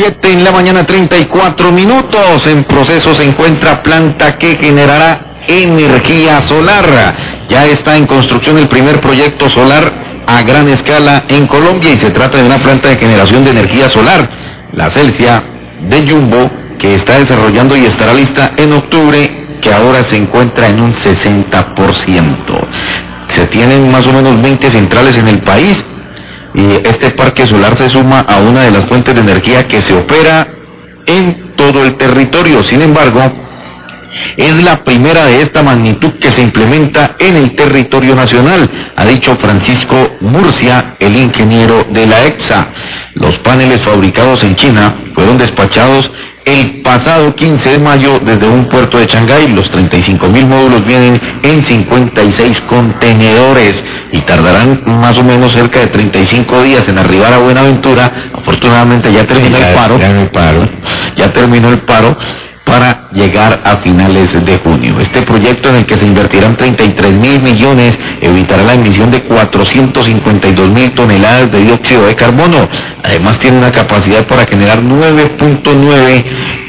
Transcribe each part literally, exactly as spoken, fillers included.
Siete en la mañana, treinta y cuatro minutos. En proceso se encuentra planta que generará energía solar. Ya está en construcción el primer proyecto solar a gran escala en Colombia y se trata de una planta de generación de energía solar, la Celsia de Jumbo, que está desarrollando y estará lista en octubre, que ahora se encuentra en un sesenta por ciento. Se tienen más o menos veinte centrales en el país. Y este parque solar se suma a una de las fuentes de energía que se opera en todo el territorio. Sin embargo, es la primera de esta magnitud que se implementa en el territorio nacional, ha dicho Francisco Murcia, el ingeniero de la EPSA. Los paneles fabricados en China fueron despachados el pasado quince de mayo desde un puerto de Shanghái. Los treinta y cinco mil módulos vienen en cincuenta y seis contenedores y tardarán más o menos cerca de treinta y cinco días en arribar a Buenaventura. Afortunadamente ya terminó el paro, ya, el paro. ya terminó el paro para llegar a finales de junio. Este proyecto, en el que se invertirán treinta y tres mil millones, evitará la emisión de cuatrocientos cincuenta y dos mil toneladas de dióxido de carbono. Además tiene una capacidad para generar nueve punto nueve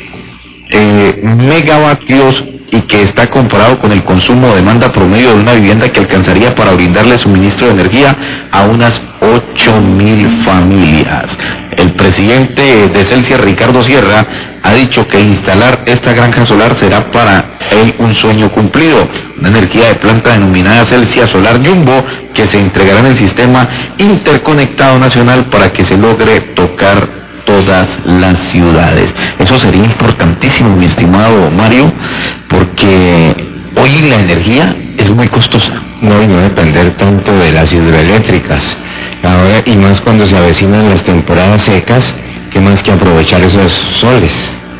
eh, megavatios y que está comparado con el consumo o demanda promedio de una vivienda que alcanzaría para brindarle suministro de energía a unas ocho mil familias. El presidente de Celsia, Ricardo Sierra, ha dicho que instalar esta granja solar será para él un sueño cumplido. Una energía de planta denominada Celsia Solar Jumbo, que se entregará en el sistema interconectado nacional para que se logre tocar todas las ciudades. Eso sería importantísimo, mi estimado Mario, porque hoy la energía es muy costosa. No, y no depender tanto de las hidroeléctricas. Ahora, y más cuando se avecinan las temporadas secas, que más que aprovechar esos soles.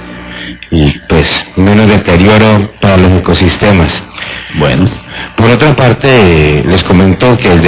Y pues menos deterioro para los ecosistemas. Bueno, por otra parte, les comento que el